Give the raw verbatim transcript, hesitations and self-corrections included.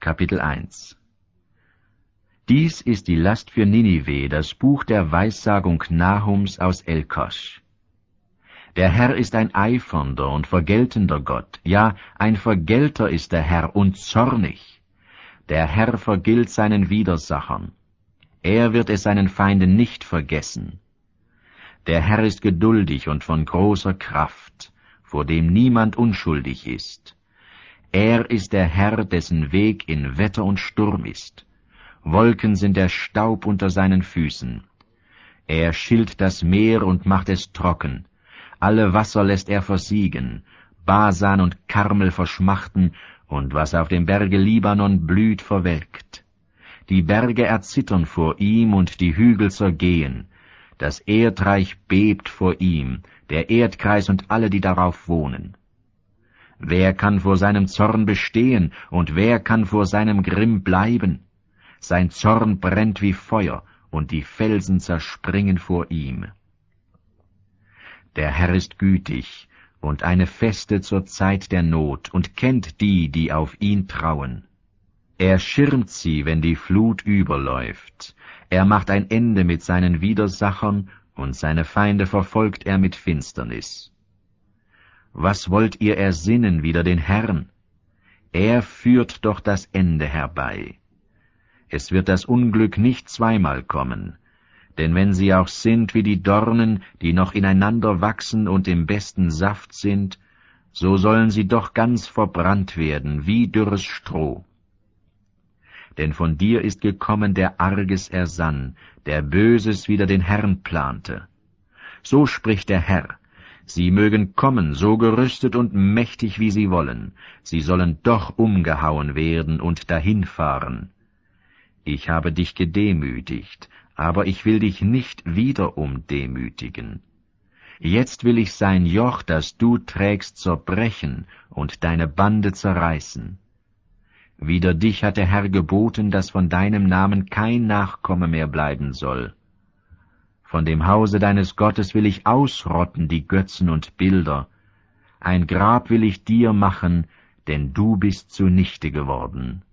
Kapitel eins. Dies ist die Last für Ninive, das Buch der Weissagung Nahums aus Elkosch. Der Herr ist ein eifernder und vergeltender Gott, ja, ein Vergelter ist der Herr und zornig. Der Herr vergilt seinen Widersachern. Er wird es seinen Feinden nicht vergessen. Der Herr ist geduldig und von großer Kraft, vor dem niemand unschuldig ist. Er ist der Herr, dessen Weg in Wetter und Sturm ist. Wolken sind der Staub unter seinen Füßen. Er schillt das Meer und macht es trocken. Alle Wasser lässt er versiegen. Basan und Karmel verschmachten, und was auf dem Berge Libanon blüht, verwelkt. Die Berge erzittern vor ihm und die Hügel zergehen. Das Erdreich bebt vor ihm, der Erdkreis und alle, die darauf wohnen. Wer kann vor seinem Zorn bestehen, und wer kann vor seinem Grimm bleiben? Sein Zorn brennt wie Feuer, und die Felsen zerspringen vor ihm. Der Herr ist gütig und eine Feste zur Zeit der Not und kennt die, die auf ihn trauen. Er schirmt sie, wenn die Flut überläuft. Er macht ein Ende mit seinen Widersachern, und seine Feinde verfolgt er mit Finsternis. Was wollt ihr ersinnen wider den Herrn? Er führt doch das Ende herbei. Es wird das Unglück nicht zweimal kommen, denn wenn sie auch sind wie die Dornen, die noch ineinander wachsen und im besten Saft sind, so sollen sie doch ganz verbrannt werden, wie dürres Stroh. Denn von dir ist gekommen, der Arges ersann, der Böses wider den Herrn plante. So spricht der Herr: Sie mögen kommen, so gerüstet und mächtig, wie sie wollen. Sie sollen doch umgehauen werden und dahinfahren. Ich habe dich gedemütigt, aber ich will dich nicht wiederum demütigen. Jetzt will ich sein Joch, das du trägst, zerbrechen und deine Bande zerreißen. Wider dich hat der Herr geboten, dass von deinem Namen kein Nachkomme mehr bleiben soll. Von dem Hause deines Gottes will ich ausrotten die Götzen und Bilder. Ein Grab will ich dir machen, denn du bist zunichte geworden.